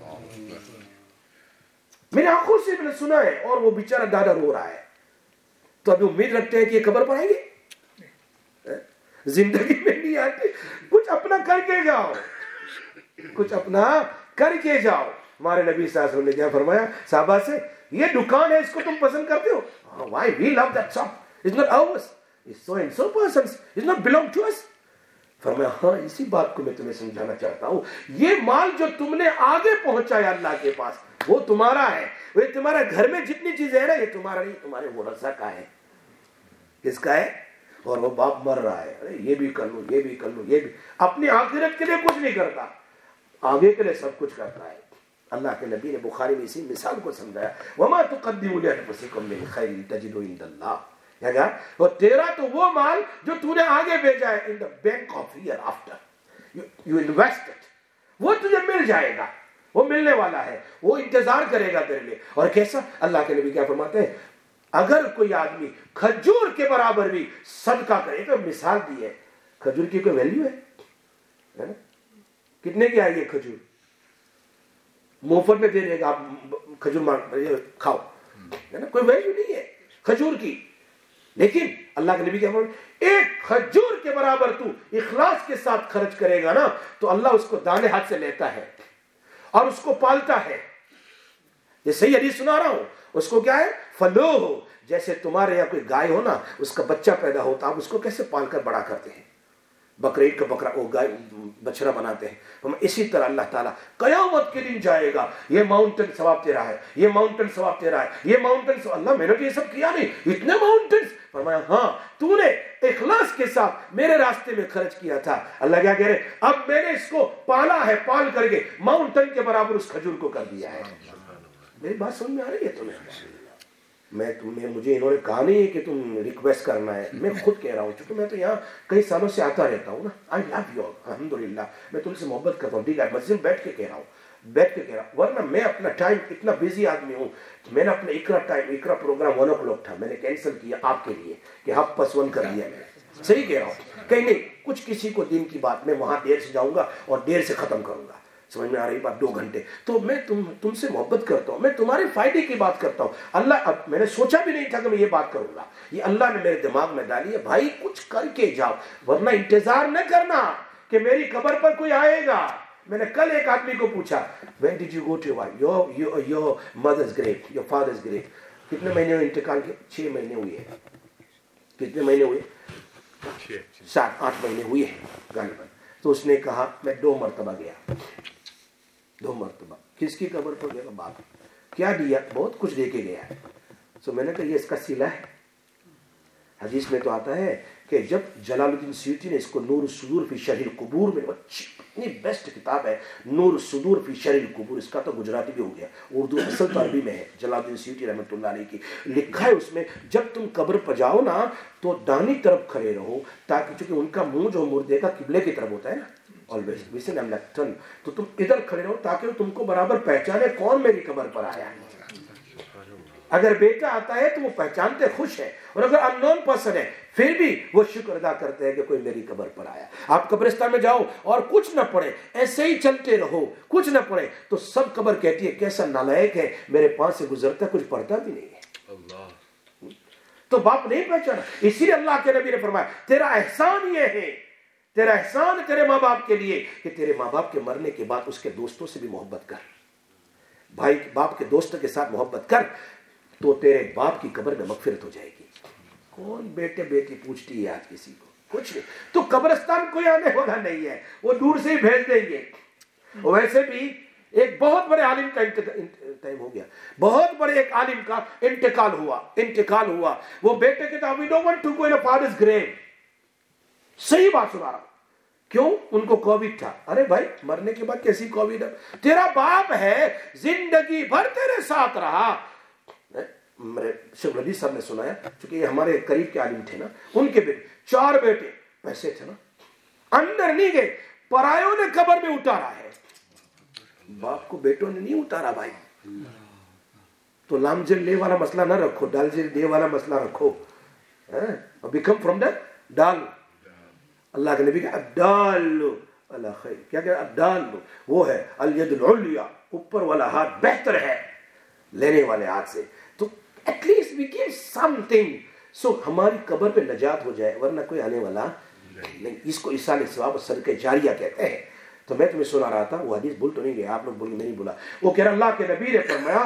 میری آنکھوں سے میں نے سنا ہے، اور وہ بیچارہ دادا رو رہا ہے. تو ابھی امید رکھتے ہیں کہ یہ قبر پر آئیں گے؟ زندگی میں نہیں آتے. کچھ اپنا کر کے جاؤ، کچھ اپنا کر کے جاؤ. ہمارے نبی صلی اللہ علیہ وسلم نے کیا فرمایا صحابہ سے، یہ دکان ہے اس کو تم پسند کرتے ہو؟ Why we love that shop, it's not ours, it's so and so person's, it's not belong to us. فرمایا ہاں اسی بات کو میں تمہیں سمجھانا چاہتا ہوں، یہ مال جو تم نے آگے پہنچایا اللہ کے پاس وہ تمہارا ہے. وہ تمہارا گھر میں جتنی چیزیں ہیں نا یہ تمہارا نہیں، تمہارے ورثہ کا ہے. کس کا ہے؟ اور وہ باپ مر رہا ہے، ارے یہ بھی کر لوں، یہ بھی کر لوں، یہ بھی. اپنی آخرت کے لیے کچھ نہیں کرتا، آگے کے لیے سب کچھ کرتا ہے. اللہ کے نبی نے بخاری میں اسی مثال کو سمجھایا، وَمَا تُقَدِّمُوا لِأَنفُسِكُم مِّن خَيْرٍ تَجِدُوهُ عِندَ اللَّهِ. اور تیرا تو وہ مال جو تو نے آگے بھیجا ہے in the bank of hereafter, you invested, وہ تجھے مل جائے گا، وہ ملنے والا ہے، وہ انتظار کرے گا تیرے لیے۔ اور کیسا؟ اللہ کے نبی کیا فرماتے ہیں، اگر کوئی آدمی کھجور کے برابر بھی صدقہ کرے، تو مثال دی ہے، کھجور کی کوئی ویلیو ہے نا؟ کتنے کی آئی ہے کھجور؟ مفت میں دے دے گا، آپ کھجور کھاؤ، ہے نا؟ کوئی ویلیو نہیں ہے کھجور کی۔ لیکن اللہ کے نبی کیا فرماتے ہیں، ایک کھجور کے برابر تو اخلاص کے ساتھ خرچ کرے گا نا، تو اللہ اس کو دانے ہاتھ سے لیتا ہے اور اس کو پالتا ہے۔ یہ صحیح حدیث سنا رہا ہوں۔ اس کو کیا ہے؟ فلو ہو، جیسے تمہارے یہاں کوئی گائے ہو نا، اس کا بچہ پیدا ہوتا، آپ اس کو کیسے پال کر بڑا کرتے ہیں، بقرعید کا بکرا، وہ گائے بچڑا بناتے ہیں، اسی طرح اللہ تعالیٰ قیامت کے دن جائے گا، یہ ماؤنٹن ثواب تیرا ہے، یہ ماؤنٹن ثواب تیرا ہے، یہ ماؤنٹن ثواب، اللہ میں نے تو یہ سب کیا نہیں، اتنے ماؤنٹنز؟ فرمایا ہاں، تو نے اخلاص کے ساتھ میرے راستے میں خرچ کیا تھا۔ اللہ کیا کہہ رہے، اب میں نے اس کو پالا ہے، پال کر کے ماؤنٹن کے برابر اس کھجور کو کر دیا ہے۔ میری بات سمجھ میں آ رہی ہے تمہیں؟ مجھے انہوں نے کہا نہیں ہے کہ تم ریکویسٹ کرنا ہے، میں خود کہہ رہا ہوں، چونکہ میں تو یہاں کئی سالوں سے آتا رہتا ہوں نا، آئی لو یو الحمدللہ، میں تم سے محبت کرتا ہوں، ٹھیک ہے، مسجد میں بیٹھ کے کہہ رہا ہوں، ورنہ میں اپنا ٹائم اتنا بیزی آدمی ہوں، میں نے اپنا اقرا پروگرام 1 o'clock تھا، میں نے کینسل کیا آپ کے لیے کہ 1:30 کر دیا میں نے، صحیح کہہ رہا ہوں، کہیں نہیں کچھ کسی کو دین کی بات، میں وہاں دیر سے جاؤں گا اور دیر سے ختم کروں گا، سمجھ میں آ رہی بات؟ 2 گھنٹے تو میں تم سے محبت کرتا ہوں، میں تمہارے فائدے کی بات کرتا ہوں۔ اللہ، اب میں نے سوچا بھی نہیں تھا کہ میں یہ بات کروں گا، یہ اللہ نے میرے دماغ میں ڈالی ہے، بھائی کچھ کر کے جاؤ، ورنہ انتظار نہ کرنا کہ میری قبر پر کوئی آئے گا۔ میں نے کل ایک آدمی کو پوچھا، when did you go to your mother's grave, your father's grave؟ کتنے مہینے ہوئے انتقال کے؟ 6 مہینے ہوئے ہیں۔ کتنے مہینے ہوئے؟ 7-8 مہینے ہوئے ہیں غالباً۔ تو اس نے کہا میں 2 مرتبہ گیا، 2 مرتبہ۔ کس کی قبر پر گیا؟ باپ۔ کیا دیا؟ بہت کچھ دے کے گیا ہے۔ سو میں نے کہا یہ اس کا صلہ ہے۔ حدیث میں تو آتا ہے کہ جب جلال الدین سیوطی نے اس کو نور الصدور فی شرح القبور میں، اتنی بیسٹ کتاب ہے نور الصدور فی شرح القبور، اس کا تو گجراتی بھی ہو گیا، اردو اصل تو عربی میں ہے، جلال الدین سیوطی رحمۃ اللہ علیہ کی لکھا ہے اس میں، جب تم قبر پر جاؤ نا تو دانی طرف کھڑے رہو، تاکہ چونکہ ان کا منہ جو مردے کا قبلے کی طرف ہوتا ہے نا، always listen I'm like turn، تو تم ادھر کھڑے رہو تاکہ وہ تم کو برابر پہچانے کون میری قبر پر آیا ہے۔ اگر بیٹا آتا ہے تو وہ پہچانتے خوش ہے، اور اگر ان نون پرسن ہے پھر بھی وہ شکر ادا کرتے ہیں کہ کوئی میری قبر پر آیا۔ آپ قبرستان میں جاؤ اور کچھ نہ پڑے، ایسے ہی چلتے رہو، کچھ نہ پڑے، تو سب قبر کہتی ہے کیسا نالائق ہے، میرے پاس سے گزرتا کچھ پڑھتا بھی نہیں ہے۔ تو باپ نہیں پہچانا، اسی لیے اللہ کے نبی نے فرمایا تیرا احسان یہ ہے، تیرا احسان تیرے ماں باپ کے لیے کہ تیرے ماں باپ کے مرنے کے بعد اس کے دوستوں سے بھی محبت کر، بھائی باپ کے دوستوں کے ساتھ محبت کر، تو تیرے باپ کی قبر میں مغفرت ہو جائے گی۔ کون بیٹے بیٹی پوچھتی ہے آج کسی کو؟ کچھ نہیں۔ تو قبرستان کوئی آنے والا نہیں ہے، وہ دور سے ہی بھیج دیں گے۔ ویسے بھی ایک بہت بڑے عالم کا ٹائم ہو گیا، بہت بڑے ایک عالم کا انتقال ہوا، وہ بیٹے کے تھا we don't want to go in a father's grave۔ صحیح بات سنا رہا ہوں۔ کیوں؟ ان کو کووڈ تھا۔ ارے بھائی مرنے کے بعد کیسی کووڈ ہے؟ تیرا باپ ہے، زندگی بھر تیرے ساتھ رہا۔ میرے شیخ الحدیث صاحب نے سنایا، چونکہ یہ ہمارے قریب کے عالم تھے نا، ان کے بیٹے 4 بیٹے، پیسے تھے نا، اندر نہیں گئے، پرایوں نے قبر میں اتارا ہے، باپ کو بیٹوں نے نہیں اتارا بھائی۔ تو لام جل لے والا مسئلہ نہ رکھو، ڈال جل دے والا مسئلہ رکھو۔ بیکم فرام دا ڈال، اللہ کے نبی کہا ڈالو اللہ خیر، کیا کہا ڈالو، وہ ہے الید العلیٰ، اوپر والا ہاتھ بہتر ہے لینے والے ہاتھ سے۔ تو at least we give something, سو ہماری قبر پہ نجات ہو جائے، ورنہ کوئی آنے والا نہیں۔ اس کو ایصال ثواب صدقہ جاریہ کہتے ہیں۔ تو میں تمہیں سنا رہا تھا، وہ حدیث بھول تو نہیں گیا آپ لوگ، بول میں نہیں بولا، وہ کہہ رہا اللہ کے نبی نے فرمایا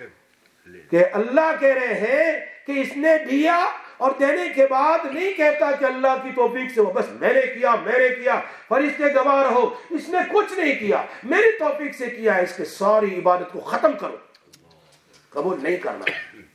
کہ اللہ کہہ رہے ہیں کہ اس نے دیا اور دینے کے بعد نہیں کہتا کہ اللہ کی توفیق سے وہ بس میں نے کیا فرشتے گواہ رہو، اس نے کچھ نہیں کیا، میری توفیق سے کیا ہے، اس کے ساری عبادت کو ختم کرو، قبول نہیں کرنا۔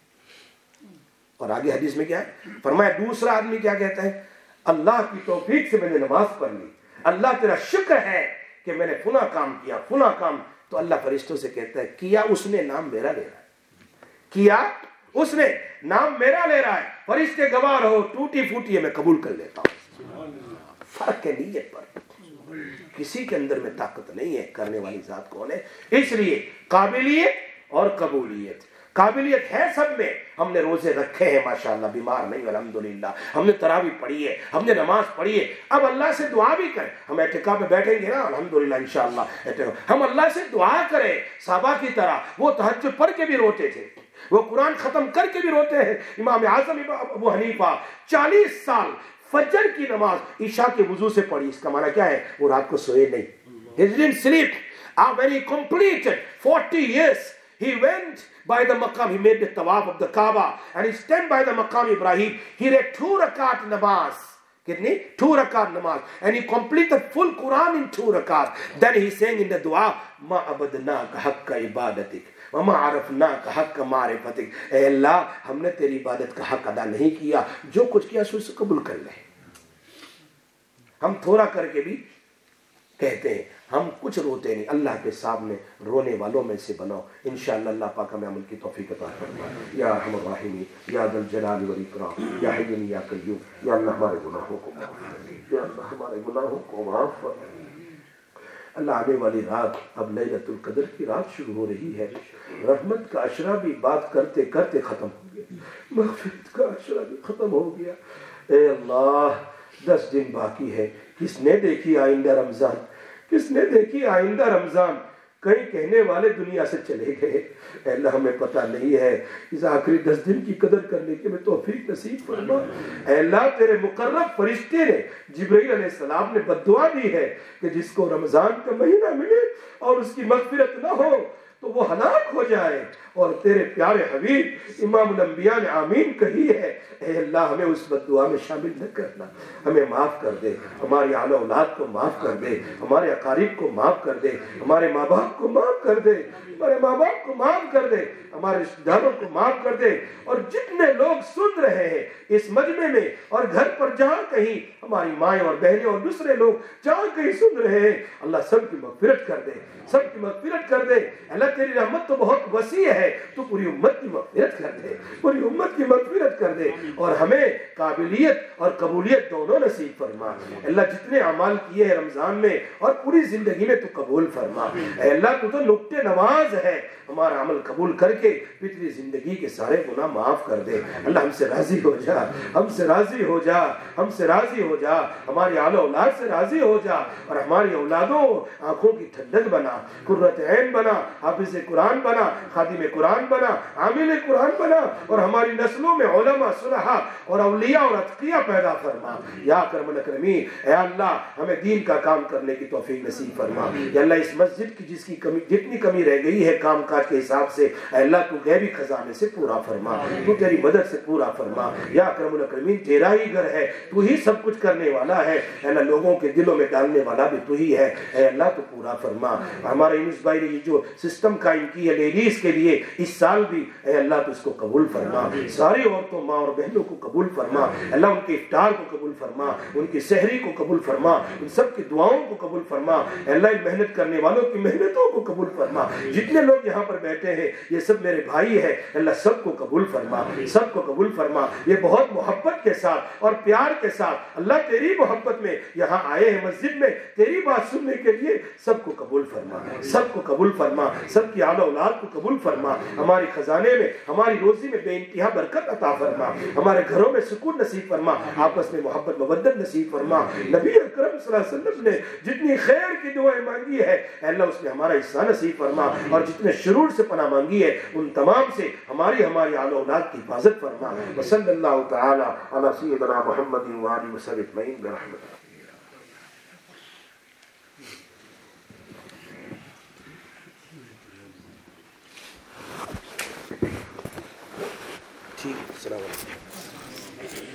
اور آگے حدیث میں کیا ہے فرمایا، دوسرا آدمی کیا کہتا ہے، اللہ کی توفیق سے میں نے نماز پڑھ لی، اللہ تیرا شکر ہے کہ میں نے فلاں کام کیا، فلاں کام، تو اللہ فرشتوں سے کہتا ہے کیا اس نے نام میرا لے رہا ہے، کیا اس نے نام میرا لے رہا ہے, فرشتے گواہ رہو, ٹوٹی پھوٹی ہے میں قبول کر لیتا ہوں. فرق ہے نیت پر, کسی کے اندر میں طاقت نہیں ہے, کرنے والی ذات کون ہے. اس لیے قابلیت اور قبولیت, قابلیت ہے سب میں. ہم نے روزے رکھے ہیں ماشاءاللہ, بیمار نہیں الحمدللہ, ہم نے تراویح پڑھی ہے, ہم نے نماز پڑھی ہے. اب اللہ سے دعا بھی کریں, ہم اعتکاف میں بیٹھیں گے نا الحمدللہ انشاءاللہ, ہم اللہ سے دعا کریں صحابہ کی طرح. وہ تہجد پڑھ کے بھی روتے تھے, وہ قرآن ختم کر کے بھی روتے ہیں. امام اعظم ابو حنیفہ 40 سال فجر کی نماز عشاء کے وضو سے پڑھی. اس کا معنی کیا ہے؟ وہ رات کو سوئے نہیں. He didn't sleep. When he completed 40 years, he went by the maqam, he made the tawaf of the Kaaba, and he stand by the maqam Ibrahim. He read 2 rakat namaz. Kitni? 2 rakat namaz. And he completed full Quran in 2 rakat. Then he sang in the dua, Ma abadnaka haqqa ibadatik. وَمَا عَرَفْنَاكَ حَقَّ مَعْرِفَتِكَ. اے اللہ, ہم نے تیری عبادت کا حق ادا نہیں کیا, جو کچھ کیا سو اسے قبول کر لیں. ہم تھوڑا کر کے بھی کہتے ہیں, ہم کچھ روتے نہیں. اللہ کے سامنے رونے والوں میں سے بناؤ. انشاءاللہ اللہ پاک ہمیں عمل کی توفیق عطا فرمائے. یا ارحم الراحمین, یا ذا الجلال والاکرام, یا حی یا قیوم. یا اللہ ہمارے گناہوں کو معاف فرما, یا اللہ ہمارے گناہوں کو معاف فرما. اللہ آنے والی رات, اب لیلۃ القدر کی رات شروع ہو رہی ہے. رحمت کا عشرہ بھی بات کرتے کرتے ختم ہو گیا, مغفرت کا عشرہ بھی ختم ہو گیا. اے اللہ, 10 دن باقی ہے. کس نے دیکھی آئندہ رمضان, کس نے دیکھی آئندہ رمضان. کئی کہنے والے دنیا سے چلے گئے. اے اللہ ہمیں پتہ نہیں ہے. اس آخری 10 دن کی قدر کرنے کے میں توفیق نصیب فرما. اے اللہ, تیرے مقرب فرشتے نے, جبرائیل علیہ السلام نے بددعا دی ہے کہ جس کو رمضان کا مہینہ ملے اور اس کی مغفرت نہ ہو تو وہ ہلاک ہو جائے. اور تیرے پیارے حبیب امام الانبیاء نے آمین کہی ہے. اے اللہ ہمیں اس بددعا میں شامل نہ کرنا, ہمیں معاف کر دے. ہماری اعلی اولاد کو معاف کر دے, ہمارے اقارب کو معاف کر دے, ہمارے ماں باپ کو معاف کر دے, ہمارے ماں باپ کو معاف کر دے, ہمارے رشتہ داروں کو معاف کر دے. اور جتنے لوگ سن رہے ہیں اس مجمع میں اور گھر پر جہاں کہیں ہماری مائیں اور بہنیں اور دوسرے لوگ جہاں کہیں سن رہے ہیں, اللہ سب کی مغفرت کر دے, سب کی مغفرت کر دے. اللہ تیری رحمت تو بہت وسیع ہے, تو پوری امت کی مغفرت کر دے, پوری امت کی مغفرت کر دے. اور ہمیں قابلیت اور قبولیت دونوں نصیب فرما. اللہ جتنے اعمال کیے ہیں رمضان میں اور پوری زندگی میں تو قبول فرما. اے اللہ تو نقطۂ نواز ہے, ہمارا عمل قبول کر کے پچھلی زندگی کے سارے گناہ معاف کر دے. اللہ ہم سے راضی ہو جا, ہم سے راضی ہو جا, ہم سے راضی ہو جا. ہماری اعلی اولاد سے راضی ہو جا اور ہماری اولادوں آنکھوں کی ٹھنڈک بنا, قرۃ عین بنا, حافظ قرآن بنا, خادم قرآن بنا, عامل قرآن بنا. اور ہماری نسلوں میں علماء, صلحاء اور اولیاء اور اتقیاء پیدا فرما. یا اکرم الاکرمین, اے اللہ ہمیں دین کا کام کرنے کی توفیق نصیب فرما. یا اللہ اس مسجد کی جس کی کمی, جتنی کمی رہ گئی ہے کام کاج کے حساب سے, اے اللہ تو غیبی خزانے سے پورا فرما, تو تیری مدد سے پورا فرما. یا اکرم الاکرمین, تیرا ہی گھر ہے, تو ہی سب کچھ کرنے والا ہے. اے اللہ لوگوں کے دلوں میں ڈالنے والا بھی تو ہی ہے. اے اللہ تو پورا فرما. ہمارے انس بھائی نے یہ جو سسٹم قائم کی ہے لیڈیز کے لیے اس سال بھی, اے اللہ تو اس کو قبول فرما. ساری عورتوں, ماں اور بہنوں کو قبول فرما. اللہ ان کے افطار کو قبول فرما, ان کی سحری کو قبول فرما, ان سب کی دعاؤں کو قبول فرما. اے اللہ ان محنت کرنے والوں کی محنتوں کو قبول فرما. جتنے لوگ یہاں پر بیٹھے ہیں یہ سب میرے بھائی ہیں, اللہ سب کو قبول فرما, سب کو قبول فرما. یہ بہت محبت کے ساتھ اور پیار کے ساتھ اللہ تیری محبت میں یہاں آئے ہیں مسجد میں تیری بات سننے کے لیے. سب کو قبول فرما, سب کو قبول فرما, سب کی اعلی اولاد کو قبول فرما. ہماری خزانے میں, ہماری روزی میں بے انتہا برکت عطا فرما. ہمارے گھروں میں سکون نصیب فرما, آپس میں محبت مودت نصیب فرما. نبی اکرم صلی اللہ علیہ وسلم نے جتنی خیر کی دعائیں مانگی ہے اے اللہ اس میں ہمارا حصہ نصیب فرما. اور جتنے شرور سے پناہ مانگی ہے ان تمام سے ہماری اعلی اولاد کی حفاظت فرما. وصلی اللہ تعالی علی سیدنا محمد و آلہ وصحبہ اجمعین برحمتہ. ٹھیک, السلام علیکم.